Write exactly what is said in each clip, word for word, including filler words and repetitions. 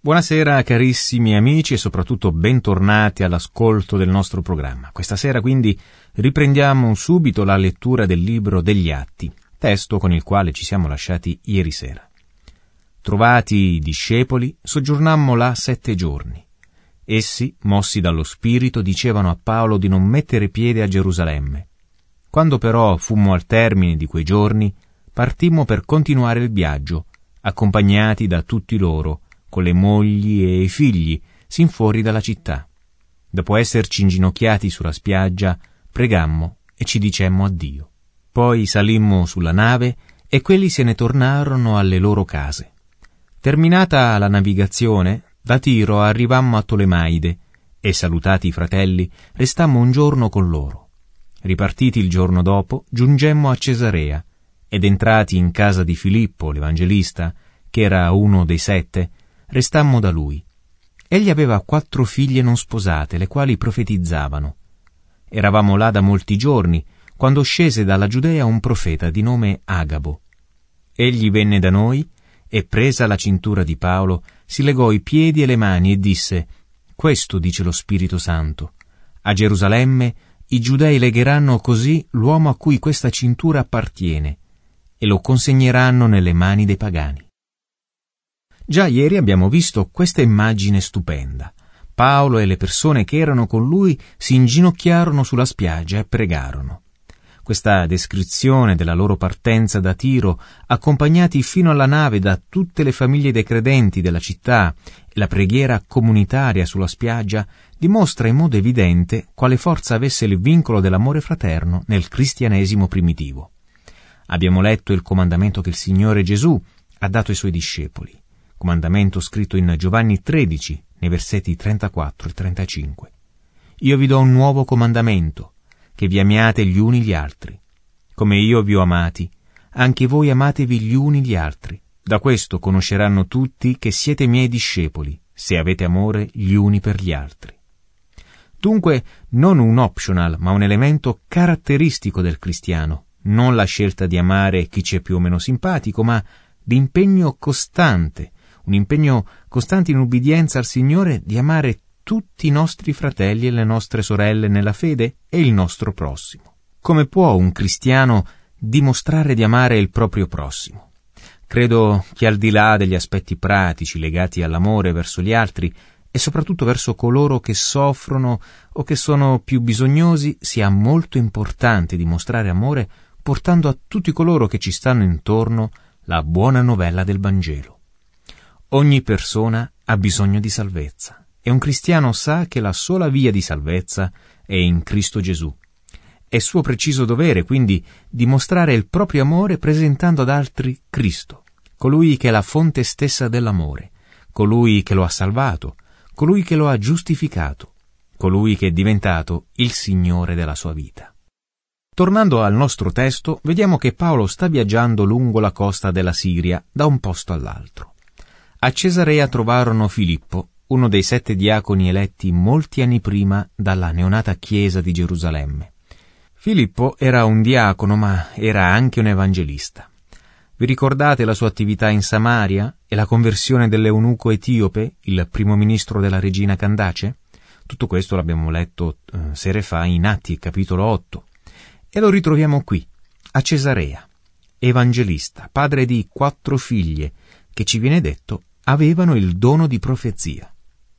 Buonasera carissimi amici e soprattutto bentornati all'ascolto del nostro programma. Questa sera quindi riprendiamo subito la lettura del libro degli Atti, testo con il quale ci siamo lasciati ieri sera. Trovati i discepoli, soggiornammo là sette giorni. Essi, mossi dallo Spirito, dicevano a Paolo di non mettere piede a Gerusalemme. Quando però fummo al termine di quei giorni, partimmo per continuare il viaggio, accompagnati da tutti loro, con le mogli e i figli, sin fuori dalla città. Dopo esserci inginocchiati sulla spiaggia, pregammo e ci dicemmo addio. Poi salimmo sulla nave e quelli se ne tornarono alle loro case. Terminata la navigazione, da Tiro arrivammo a Tolemaide e, salutati i fratelli, restammo un giorno con loro. Ripartiti il giorno dopo, giungemmo a Cesarea ed entrati in casa di Filippo, l'Evangelista, che era uno dei sette, restammo da lui. Egli aveva quattro figlie non sposate, le quali profetizzavano. Eravamo là da molti giorni, quando scese dalla Giudea un profeta di nome Agabo. Egli venne da noi e, presa la cintura di Paolo, si legò i piedi e le mani e disse: «Questo dice lo Spirito Santo. A Gerusalemme i giudei legheranno così l'uomo a cui questa cintura appartiene e lo consegneranno nelle mani dei pagani». Già ieri abbiamo visto questa immagine stupenda. Paolo e le persone che erano con lui si inginocchiarono sulla spiaggia e pregarono. Questa descrizione della loro partenza da Tiro, accompagnati fino alla nave da tutte le famiglie dei credenti della città, e la preghiera comunitaria sulla spiaggia, dimostra in modo evidente quale forza avesse il vincolo dell'amore fraterno nel cristianesimo primitivo. Abbiamo letto il comandamento che il Signore Gesù ha dato ai suoi discepoli. Comandamento scritto in Giovanni tredici, nei versetti trentaquattro e trentacinque. «Io vi do un nuovo comandamento, che vi amiate gli uni gli altri. Come io vi ho amati, anche voi amatevi gli uni gli altri. Da questo conosceranno tutti che siete miei discepoli, se avete amore gli uni per gli altri». Dunque, non un optional, ma un elemento caratteristico del cristiano, non la scelta di amare chi ci è più o meno simpatico, ma l'impegno costante, un impegno costante in ubbidienza al Signore di amare tutti i nostri fratelli e le nostre sorelle nella fede e il nostro prossimo. Come può un cristiano dimostrare di amare il proprio prossimo? Credo che al di là degli aspetti pratici legati all'amore verso gli altri e soprattutto verso coloro che soffrono o che sono più bisognosi, sia molto importante dimostrare amore portando a tutti coloro che ci stanno intorno la buona novella del Vangelo. Ogni persona ha bisogno di salvezza e un cristiano sa che la sola via di salvezza è in Cristo Gesù. È suo preciso dovere, quindi, dimostrare il proprio amore presentando ad altri Cristo, colui che è la fonte stessa dell'amore, colui che lo ha salvato, colui che lo ha giustificato, colui che è diventato il Signore della sua vita. Tornando al nostro testo, vediamo che Paolo sta viaggiando lungo la costa della Siria da un posto all'altro. A Cesarea trovarono Filippo, uno dei sette diaconi eletti molti anni prima dalla neonata chiesa di Gerusalemme. Filippo era un diacono, ma era anche un evangelista. Vi ricordate la sua attività in Samaria e la conversione dell'eunuco etiope, il primo ministro della regina Candace? Tutto questo l'abbiamo letto eh, sere fa in Atti, capitolo otto. E lo ritroviamo qui, a Cesarea. Evangelista, padre di quattro figlie, che ci viene detto avevano il dono di profezia.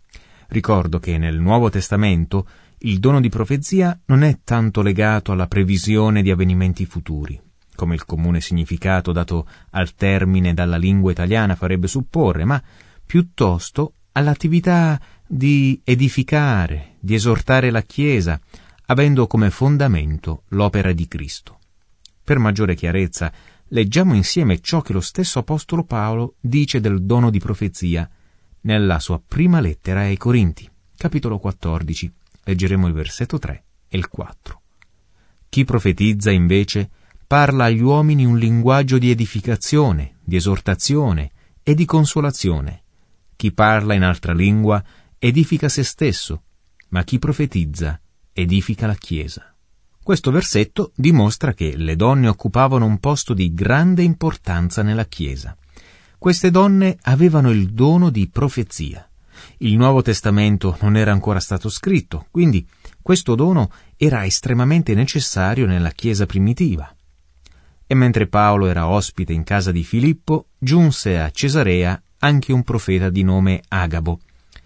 Ricordo che nel Nuovo Testamento il dono di profezia non è tanto legato alla previsione di avvenimenti futuri, come il comune significato dato al termine dalla lingua italiana farebbe supporre, ma piuttosto all'attività di edificare, di esortare la Chiesa, avendo come fondamento l'opera di Cristo. Per maggiore chiarezza, leggiamo insieme ciò che lo stesso Apostolo Paolo dice del dono di profezia nella sua prima lettera ai Corinti, capitolo quattordici. Leggeremo il versetto tre e il quattro. Chi profetizza, invece, parla agli uomini un linguaggio di edificazione, di esortazione e di consolazione. Chi parla in altra lingua edifica se stesso, ma chi profetizza edifica la Chiesa. Questo versetto dimostra che le donne occupavano un posto di grande importanza nella Chiesa. Queste donne avevano il dono di profezia. Il Nuovo Testamento non era ancora stato scritto, quindi questo dono era estremamente necessario nella Chiesa primitiva. E mentre Paolo era ospite in casa di Filippo, giunse a Cesarea anche un profeta di nome Agabo.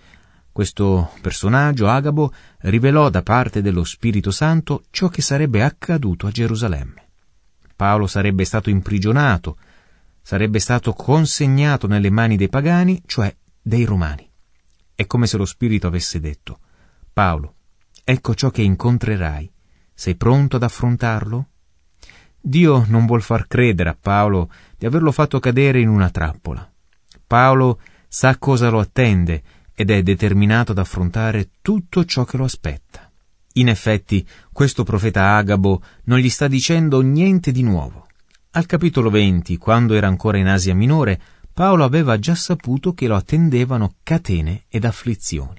Questo personaggio, Agabo, rivelò da parte dello Spirito Santo ciò che sarebbe accaduto a Gerusalemme. Paolo sarebbe stato imprigionato, sarebbe stato consegnato nelle mani dei pagani, cioè dei romani. È come se lo Spirito avesse detto: Paolo, ecco ciò che incontrerai. Sei pronto ad affrontarlo? Dio non vuol far credere a Paolo di averlo fatto cadere in una trappola. Paolo sa cosa lo attende ed è determinato ad affrontare tutto ciò che lo aspetta. In effetti, questo profeta Agabo non gli sta dicendo niente di nuovo. Al capitolo venti, quando era ancora in Asia Minore, Paolo aveva già saputo che lo attendevano catene ed afflizioni.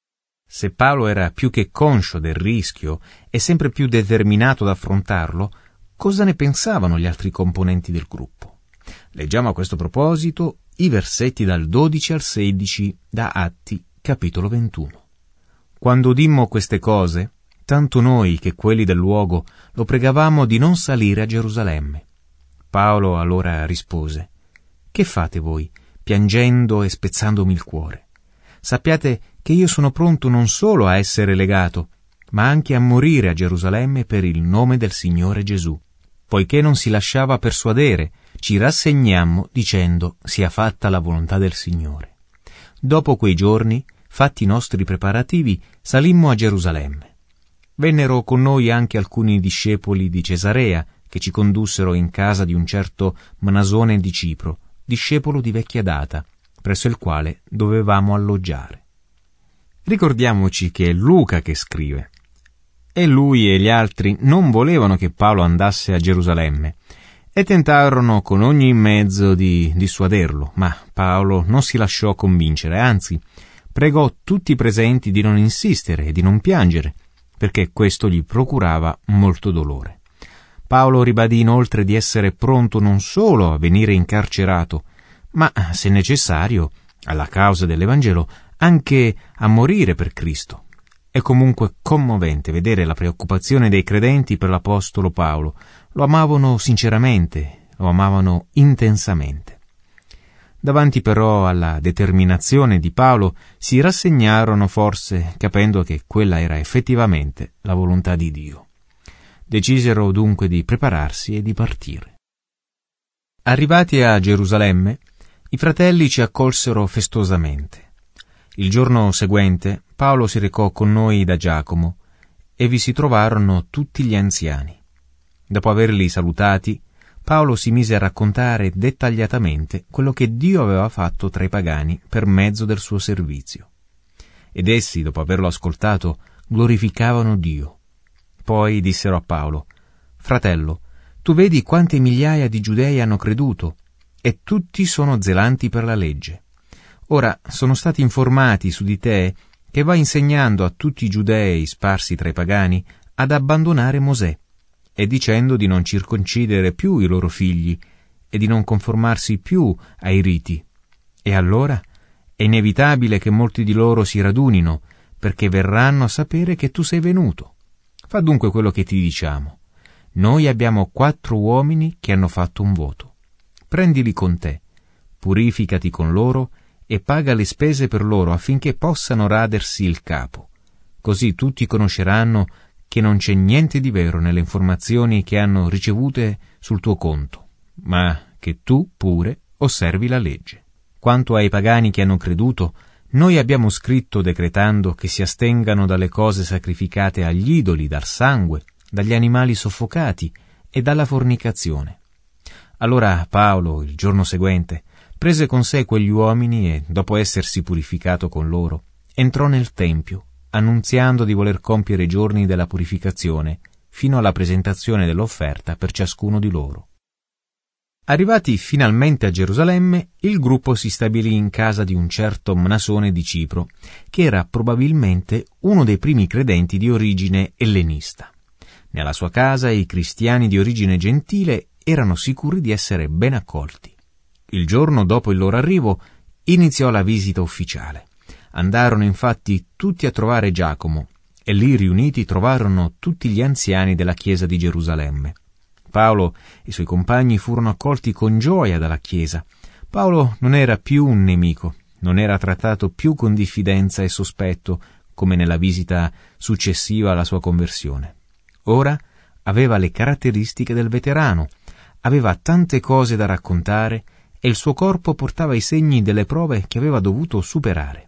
Se Paolo era più che conscio del rischio e sempre più determinato ad affrontarlo, cosa ne pensavano gli altri componenti del gruppo? Leggiamo a questo proposito i versetti dal dodici al sedici da Atti, capitolo ventuno. Quando udimmo queste cose, tanto noi che quelli del luogo lo pregavamo di non salire a Gerusalemme. Paolo allora rispose: Che fate voi, piangendo e spezzandomi il cuore? Sappiate che io sono pronto non solo a essere legato, ma anche a morire a Gerusalemme per il nome del Signore Gesù. Poiché non si lasciava persuadere, ci rassegnammo dicendo: sia fatta la volontà del Signore. Dopo quei giorni, fatti i nostri preparativi, salimmo a Gerusalemme. Vennero con noi anche alcuni discepoli di Cesarea, che ci condussero in casa di un certo Mnasone di Cipro, discepolo di vecchia data, presso il quale dovevamo alloggiare. Ricordiamoci che è Luca che scrive. E lui e gli altri non volevano che Paolo andasse a Gerusalemme e tentarono con ogni mezzo di dissuaderlo, ma Paolo non si lasciò convincere, anzi pregò tutti i presenti di non insistere e di non piangere, perché questo gli procurava molto dolore. Paolo ribadì inoltre di essere pronto non solo a venire incarcerato, ma, se necessario, alla causa dell'Evangelo, anche a morire per Cristo. È comunque commovente vedere la preoccupazione dei credenti per l'Apostolo Paolo. Lo amavano sinceramente, lo amavano intensamente. Davanti però alla determinazione di Paolo si rassegnarono forse capendo che quella era effettivamente la volontà di Dio. Decisero dunque di prepararsi e di partire. Arrivati a Gerusalemme, i fratelli ci accolsero festosamente. Il giorno seguente Paolo si recò con noi da Giacomo e vi si trovarono tutti gli anziani. Dopo averli salutati, Paolo si mise a raccontare dettagliatamente quello che Dio aveva fatto tra i pagani per mezzo del suo servizio. Ed essi, dopo averlo ascoltato, glorificavano Dio. Poi dissero a Paolo: «Fratello, tu vedi quante migliaia di giudei hanno creduto, e tutti sono zelanti per la legge. Ora sono stati informati su di te che vai insegnando a tutti i giudei sparsi tra i pagani ad abbandonare Mosè, e dicendo di non circoncidere più i loro figli e di non conformarsi più ai riti. E allora è inevitabile che molti di loro si radunino, perché verranno a sapere che tu sei venuto. Fa dunque quello che ti diciamo. Noi abbiamo quattro uomini che hanno fatto un voto. Prendili con te, purificati con loro e paga le spese per loro affinché possano radersi il capo. Così tutti conosceranno che non c'è niente di vero nelle informazioni che hanno ricevute sul tuo conto, ma che tu pure osservi la legge. Quanto ai pagani che hanno creduto, noi abbiamo scritto decretando che si astengano dalle cose sacrificate agli idoli, dal sangue, dagli animali soffocati e dalla fornicazione. Allora Paolo, il giorno seguente, prese con sé quegli uomini e, dopo essersi purificato con loro, entrò nel tempio, annunziando di voler compiere i giorni della purificazione, fino alla presentazione dell'offerta per ciascuno di loro. Arrivati finalmente a Gerusalemme, il gruppo si stabilì in casa di un certo Mnasone di Cipro, che era probabilmente uno dei primi credenti di origine ellenista. Nella sua casa i cristiani di origine gentile erano sicuri di essere ben accolti. Il giorno dopo il loro arrivo iniziò la visita ufficiale. Andarono infatti tutti a trovare Giacomo e lì riuniti trovarono tutti gli anziani della chiesa di Gerusalemme. Paolo e i suoi compagni furono accolti con gioia dalla chiesa. Paolo non era più un nemico, non era trattato più con diffidenza e sospetto come nella visita successiva alla sua conversione. Ora aveva le caratteristiche del veterano, aveva tante cose da raccontare e il suo corpo portava i segni delle prove che aveva dovuto superare.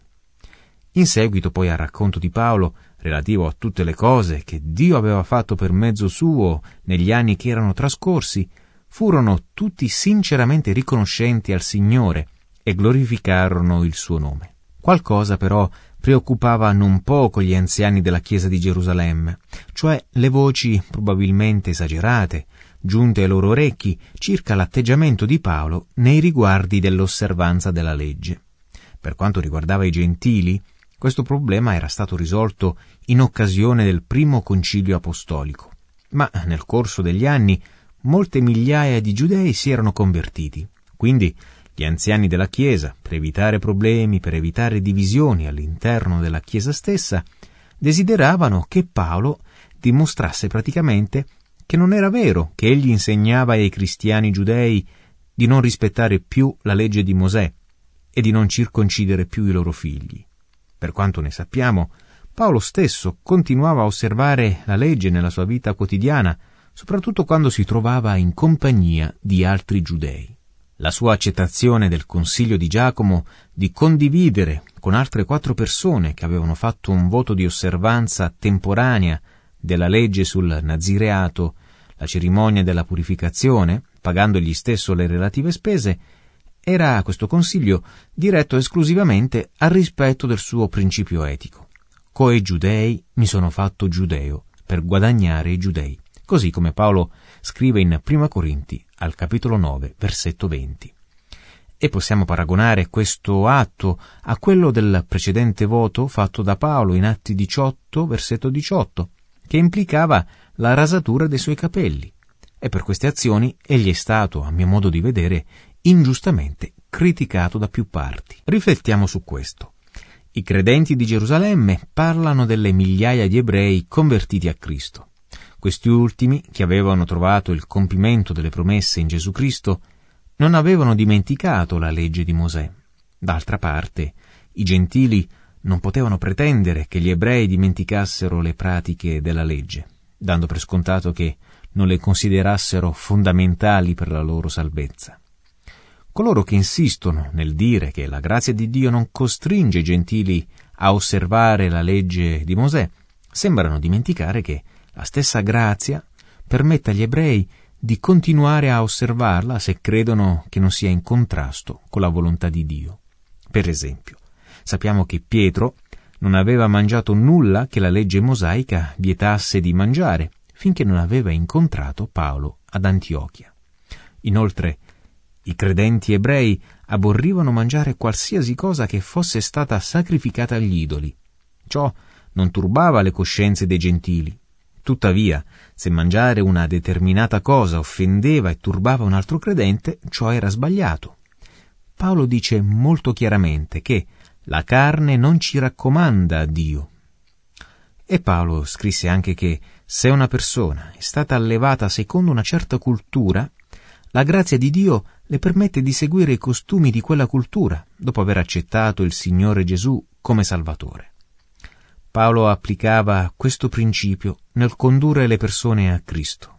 In seguito poi al racconto di Paolo, relativo a tutte le cose che Dio aveva fatto per mezzo suo negli anni che erano trascorsi, furono tutti sinceramente riconoscenti al Signore e glorificarono il suo nome. Qualcosa però preoccupava non poco gli anziani della chiesa di Gerusalemme, cioè le voci probabilmente esagerate, giunte ai loro orecchi circa l'atteggiamento di Paolo nei riguardi dell'osservanza della legge. Per quanto riguardava i gentili, questo problema era stato risolto in occasione del primo concilio apostolico, ma nel corso degli anni molte migliaia di giudei si erano convertiti. Quindi gli anziani della Chiesa, per evitare problemi, per evitare divisioni all'interno della Chiesa stessa, desideravano che Paolo dimostrasse praticamente che non era vero che egli insegnava ai cristiani giudei di non rispettare più la legge di Mosè e di non circoncidere più i loro figli. Per quanto ne sappiamo, Paolo stesso continuava a osservare la legge nella sua vita quotidiana, soprattutto quando si trovava in compagnia di altri giudei. La sua accettazione del consiglio di Giacomo di condividere con altre quattro persone che avevano fatto un voto di osservanza temporanea della legge sul nazireato, la cerimonia della purificazione, pagando egli stesso le relative spese, era questo consiglio diretto esclusivamente al rispetto del suo principio etico. Coi giudei mi sono fatto giudeo per guadagnare i giudei, così come Paolo scrive in Prima Corinti al capitolo nove, versetto venti. E possiamo paragonare questo atto a quello del precedente voto fatto da Paolo in Atti diciotto, versetto diciotto, che implicava la rasatura dei suoi capelli. E per queste azioni egli è stato, a mio modo di vedere, ingiustamente criticato da più parti. Riflettiamo su questo. I credenti di Gerusalemme parlano delle migliaia di ebrei convertiti a Cristo. Questi ultimi, che avevano trovato il compimento delle promesse in Gesù Cristo, non avevano dimenticato la legge di Mosè. D'altra parte, i gentili non potevano pretendere che gli ebrei dimenticassero le pratiche della legge, dando per scontato che non le considerassero fondamentali per la loro salvezza. Coloro che insistono nel dire che la grazia di Dio non costringe i gentili a osservare la legge di Mosè, sembrano dimenticare che la stessa grazia permette agli ebrei di continuare a osservarla se credono che non sia in contrasto con la volontà di Dio. Per esempio, sappiamo che Pietro non aveva mangiato nulla che la legge mosaica vietasse di mangiare, finché non aveva incontrato Paolo ad Antiochia. Inoltre, i credenti ebrei aborrivano mangiare qualsiasi cosa che fosse stata sacrificata agli idoli. Ciò non turbava le coscienze dei gentili. Tuttavia, se mangiare una determinata cosa offendeva e turbava un altro credente, ciò era sbagliato. Paolo dice molto chiaramente che la carne non ci raccomanda a Dio. E Paolo scrisse anche che se una persona è stata allevata secondo una certa cultura, la grazia di Dio le permette di seguire i costumi di quella cultura, dopo aver accettato il Signore Gesù come Salvatore. Paolo applicava questo principio nel condurre le persone a Cristo.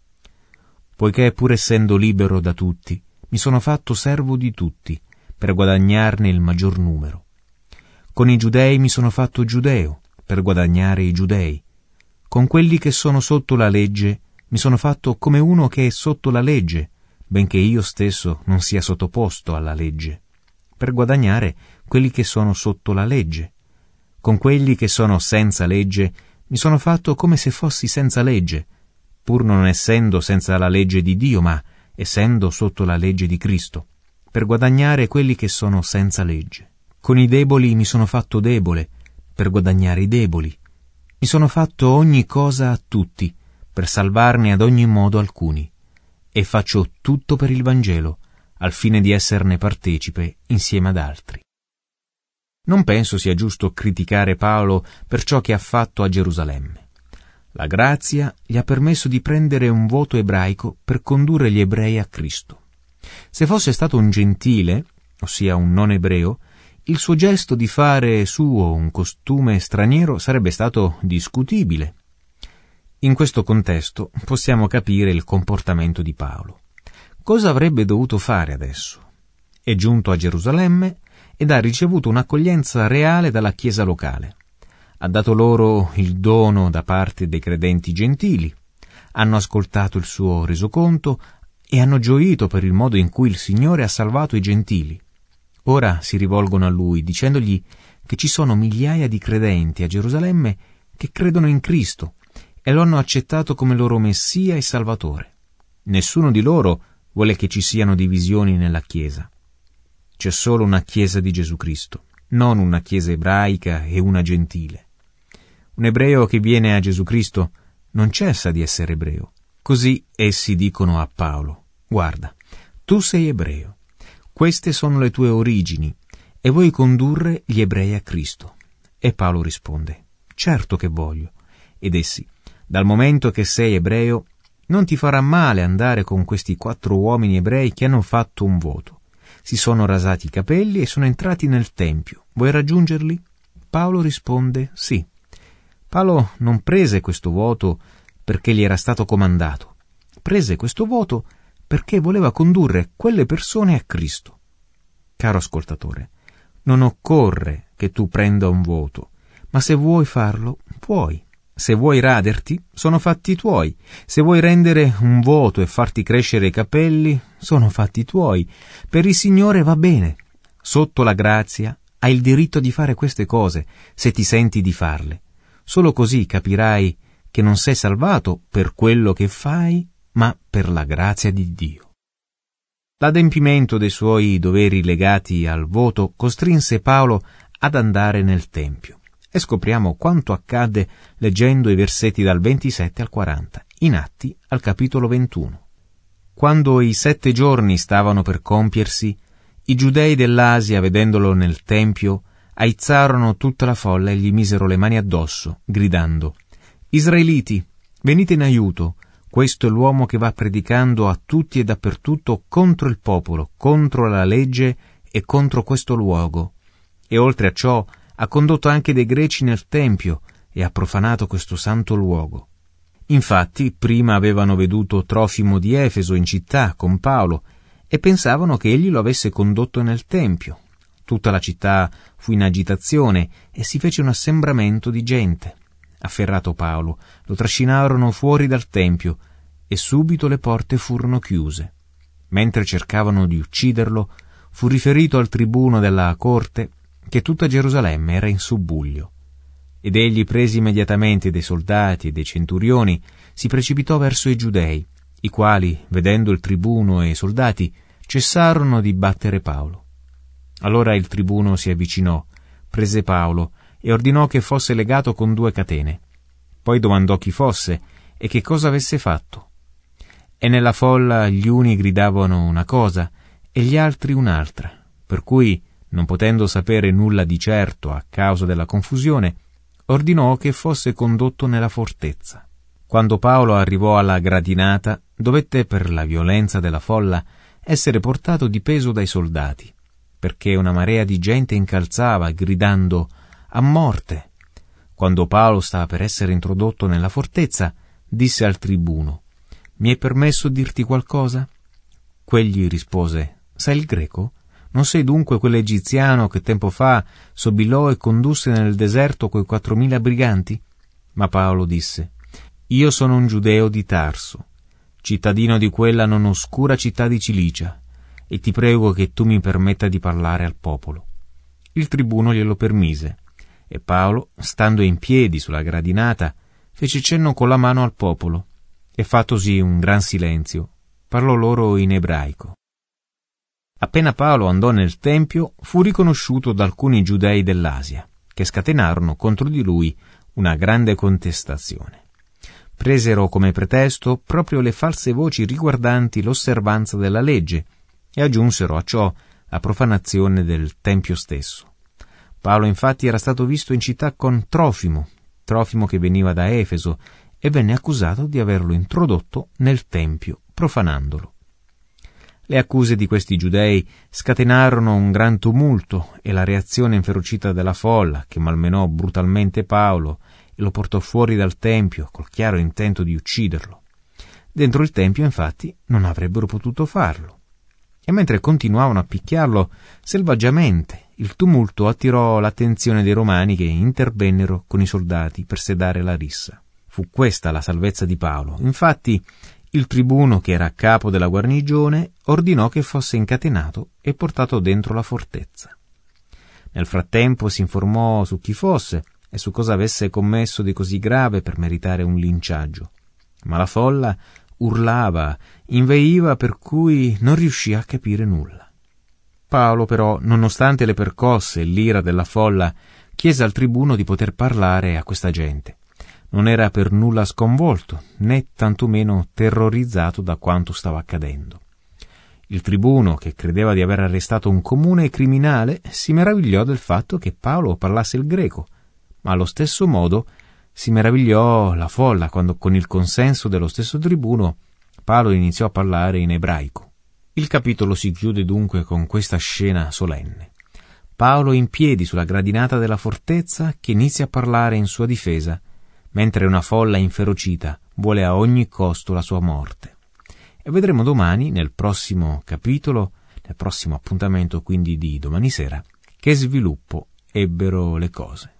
Poiché pur essendo libero da tutti, mi sono fatto servo di tutti, per guadagnarne il maggior numero. Con i giudei mi sono fatto giudeo, per guadagnare i giudei. Con quelli che sono sotto la legge, mi sono fatto come uno che è sotto la legge, benché io stesso non sia sottoposto alla legge, per guadagnare quelli che sono sotto la legge. Con quelli che sono senza legge, mi sono fatto come se fossi senza legge, pur non essendo senza la legge di Dio, ma essendo sotto la legge di Cristo, per guadagnare quelli che sono senza legge. Con i deboli mi sono fatto debole, per guadagnare i deboli. Mi sono fatto ogni cosa a tutti, per salvarne ad ogni modo alcuni. E faccio tutto per il Vangelo, al fine di esserne partecipe insieme ad altri. Non penso sia giusto criticare Paolo per ciò che ha fatto a Gerusalemme. La grazia gli ha permesso di prendere un voto ebraico per condurre gli ebrei a Cristo. Se fosse stato un gentile, ossia un non ebreo, il suo gesto di fare suo un costume straniero sarebbe stato discutibile. In questo contesto possiamo capire il comportamento di Paolo. Cosa avrebbe dovuto fare adesso? È giunto a Gerusalemme ed ha ricevuto un'accoglienza reale dalla Chiesa locale. Ha dato loro il dono da parte dei credenti gentili, hanno ascoltato il suo resoconto e hanno gioito per il modo in cui il Signore ha salvato i gentili. Ora si rivolgono a lui dicendogli che ci sono migliaia di credenti a Gerusalemme che credono in Cristo e lo hanno accettato come loro Messia e Salvatore. Nessuno di loro vuole che ci siano divisioni nella Chiesa. C'è solo una Chiesa di Gesù Cristo, non una Chiesa ebraica e una gentile. Un ebreo che viene a Gesù Cristo non cessa di essere ebreo. Così essi dicono a Paolo: guarda, tu sei ebreo, queste sono le tue origini e vuoi condurre gli ebrei a Cristo. E Paolo risponde: certo che voglio. Ed essi: dal momento che sei ebreo, non ti farà male andare con questi quattro uomini ebrei che hanno fatto un voto. Si sono rasati i capelli e sono entrati nel tempio. Vuoi raggiungerli? Paolo risponde: sì. Paolo non prese questo voto perché gli era stato comandato. Prese questo voto perché voleva condurre quelle persone a Cristo. Caro ascoltatore, non occorre che tu prenda un voto, ma se vuoi farlo, puoi. Se vuoi raderti, sono fatti tuoi. Se vuoi rendere un voto e farti crescere i capelli, sono fatti tuoi. Per il Signore va bene. Sotto la grazia hai il diritto di fare queste cose, se ti senti di farle. Solo così capirai che non sei salvato per quello che fai, ma per la grazia di Dio. L'adempimento dei suoi doveri legati al voto costrinse Paolo ad andare nel Tempio. E scopriamo quanto accadde leggendo i versetti dal ventisette al quaranta, in Atti al capitolo ventuno. Quando i sette giorni stavano per compiersi, i giudei dell'Asia, vedendolo nel Tempio, aizzarono tutta la folla e gli misero le mani addosso, gridando: «Israeliti, venite in aiuto! Questo è l'uomo che va predicando a tutti e dappertutto contro il popolo, contro la legge e contro questo luogo. E oltre a ciò ha condotto anche dei greci nel Tempio e ha profanato questo santo luogo». Infatti, prima avevano veduto Trofimo di Efeso in città con Paolo e pensavano che egli lo avesse condotto nel Tempio. Tutta la città fu in agitazione e si fece un assembramento di gente. Afferrato Paolo, lo trascinarono fuori dal Tempio e subito le porte furono chiuse. Mentre cercavano di ucciderlo, fu riferito al tribuno della corte che tutta Gerusalemme era in subbuglio. Ed egli, presi immediatamente dei soldati e dei centurioni, si precipitò verso i giudei, i quali, vedendo il tribuno e i soldati, cessarono di battere Paolo. Allora il tribuno si avvicinò, prese Paolo e ordinò che fosse legato con due catene. Poi domandò chi fosse e che cosa avesse fatto. E nella folla gli uni gridavano una cosa e gli altri un'altra, per cui, non potendo sapere nulla di certo a causa della confusione, ordinò che fosse condotto nella fortezza. Quando Paolo arrivò alla gradinata, dovette, per la violenza della folla, essere portato di peso dai soldati, perché una marea di gente incalzava, gridando «A morte!». Quando Paolo stava per essere introdotto nella fortezza, disse al tribuno: «Mi è permesso dirti qualcosa?» Quegli rispose: «Sai il greco? Non sei dunque quell'egiziano che tempo fa sobillò e condusse nel deserto quei quattromila briganti?» Ma Paolo disse: «Io sono un giudeo di Tarso, cittadino di quella non oscura città di Cilicia, e ti prego che tu mi permetta di parlare al popolo». Il tribuno glielo permise, e Paolo, stando in piedi sulla gradinata, fece cenno con la mano al popolo, e fattosi un gran silenzio, parlò loro in ebraico. Appena Paolo andò nel Tempio, fu riconosciuto da alcuni giudei dell'Asia, che scatenarono contro di lui una grande contestazione. Presero come pretesto proprio le false voci riguardanti l'osservanza della legge e aggiunsero a ciò la profanazione del Tempio stesso. Paolo infatti era stato visto in città con Trofimo, Trofimo che veniva da Efeso, e venne accusato di averlo introdotto nel Tempio, profanandolo. Le accuse di questi giudei scatenarono un gran tumulto e la reazione inferocita della folla, che malmenò brutalmente Paolo e lo portò fuori dal Tempio col chiaro intento di ucciderlo. Dentro il Tempio, infatti, non avrebbero potuto farlo. E mentre continuavano a picchiarlo selvaggiamente, il tumulto attirò l'attenzione dei romani che intervennero con i soldati per sedare la rissa. Fu questa la salvezza di Paolo. Infatti, il tribuno, che era a capo della guarnigione, ordinò che fosse incatenato e portato dentro la fortezza. Nel frattempo si informò su chi fosse e su cosa avesse commesso di così grave per meritare un linciaggio. Ma la folla urlava, inveiva, per cui non riuscì a capire nulla. Paolo, però, nonostante le percosse e l'ira della folla, chiese al tribuno di poter parlare a questa gente. Non era per nulla sconvolto, né tantomeno terrorizzato da quanto stava accadendo. Il tribuno, che credeva di aver arrestato un comune criminale, si meravigliò del fatto che Paolo parlasse il greco, ma allo stesso modo si meravigliò la folla quando, con il consenso dello stesso tribuno, Paolo iniziò a parlare in ebraico. Il capitolo si chiude dunque con questa scena solenne. Paolo in piedi sulla gradinata della fortezza che inizia a parlare in sua difesa, mentre una folla inferocita vuole a ogni costo la sua morte. E vedremo domani, nel prossimo capitolo, nel prossimo appuntamento quindi di domani sera, che sviluppo ebbero le cose.